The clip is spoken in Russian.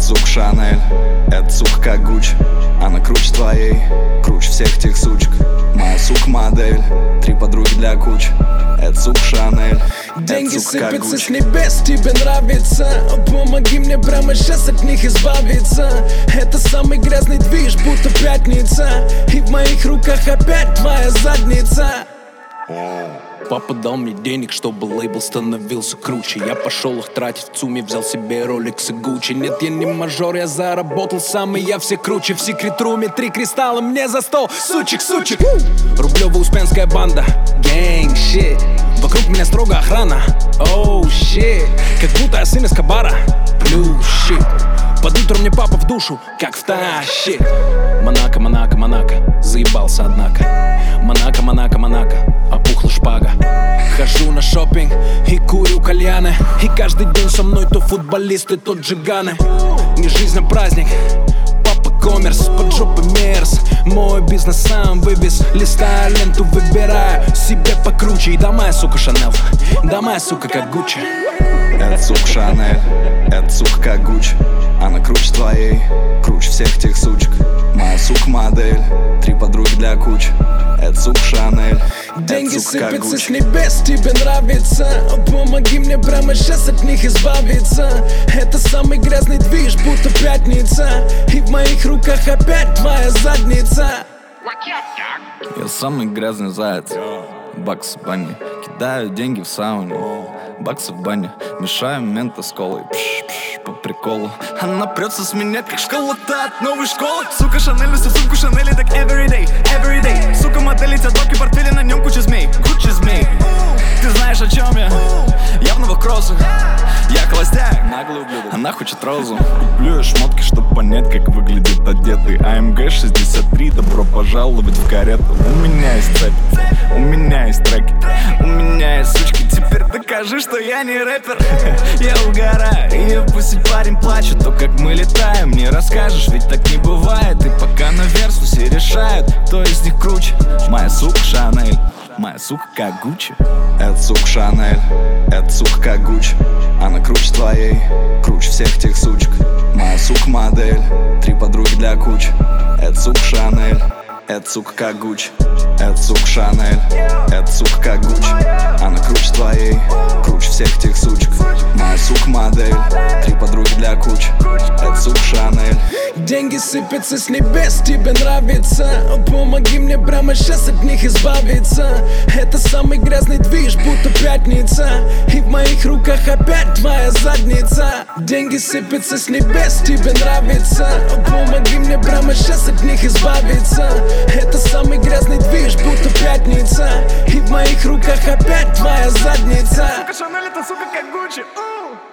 сука Шанель, это сука как Гуччи. Она круче твоей, круче всех тех сучек. Моя сука модель, 3 подруги для кучи. Это сука Шанель, деньги сыпятся с небес, тебе нравится? Помоги мне прямо сейчас от них избавиться. Это самый грязный движ, будто пятница. И в моих руках опять твоя задница. Папа дал мне денег, чтобы лейбл становился круче. Я пошел их тратить в ЦУМе, взял себе Rolex и Gucci. Нет, я не мажор, я заработал сам, и я все круче. В секрет-руме 3 кристалла мне за стол. Сучек, сучек. Рублево-Успенская банда, gang shit. Вокруг меня строго охрана, oh shit. Как будто я сын Эскобара, blue shit. Под утро мне папа в душу, как втащит. Монако, Монако, Монако, заебался однако. Монако, Монако, Монако, опухла шпага. Хожу на шопинг и курю кальяны. И каждый день со мной то футболисты, то джиганы. Не жизнь, а праздник, папа коммерс, под жопой мерз. Мой бизнес сам вывез, листая ленту, выбираю себе покруче. И да моя сука Шанель, да моя сука как Гуччи. Это сука Шанель, это сука как Гуччи. Она круче твоей, круче всех тех сучек. Моя сука модель, 3 подруги для кучи. Это сука Шанель, деньги сыпятся с небес, тебе нравится? Помоги мне прямо сейчас от них избавиться. Это самый грязный движ, будто пятница. И в моих руках опять твоя задница. Я самый грязный заяц, бакс в бане. Кидаю деньги в сауне, баксы в бане. Мешаю мента с колой, пш-пш, по приколу. Она прется с меня, как школа-то от новой школы. Сука Шанель, носит сумку Шанель, так everyday, everyday. Сука модель, эти доки, портфели, на нем куча змей, куча змей. Ты знаешь, о чем я? Я в новых кроссах, я холостяк, наглый ублюдок. Она хочет розу. Куплю я шмотки, чтоб понять, как выглядит одетый. АМГ 63, добро пожаловать в карету. У меня есть цепь, у меня есть треки, у меня есть сучки. Теперь докажи, что я не рэпер. Я угораю, и пусть парень плачет. То, как мы летаем, не расскажешь, ведь так не бывает. И пока на версу все решают, кто из них круче. Моя сука Шанель, моя сука как Гуччи. Это сука Шанель, это сука как Гуччи. Она круче твоей, круче всех тех сучек. Моя сука модель, 3 подруги для кучи. Это сука Шанель, это сука как Гуччи. Это сука Шанель, это сука как Гуччи. Она круче твоей, круче всех тех сучек. Моя сука модель, 3 подруги для кучи. Это сука Шанель. Деньги сыпятся с небес, тебе нравится? Помоги мне прямо сейчас от них избавиться. Это самый грязный движ, будто пятница. И в моих руках опять твоя задница. Деньги сыпятся с небес, тебе нравится? Помоги мне прямо сейчас от них избавиться. Это самый грязный движ, будто пятница. И в моих руках опять твоя задница. Сука Шанель, это сука как Гуччи.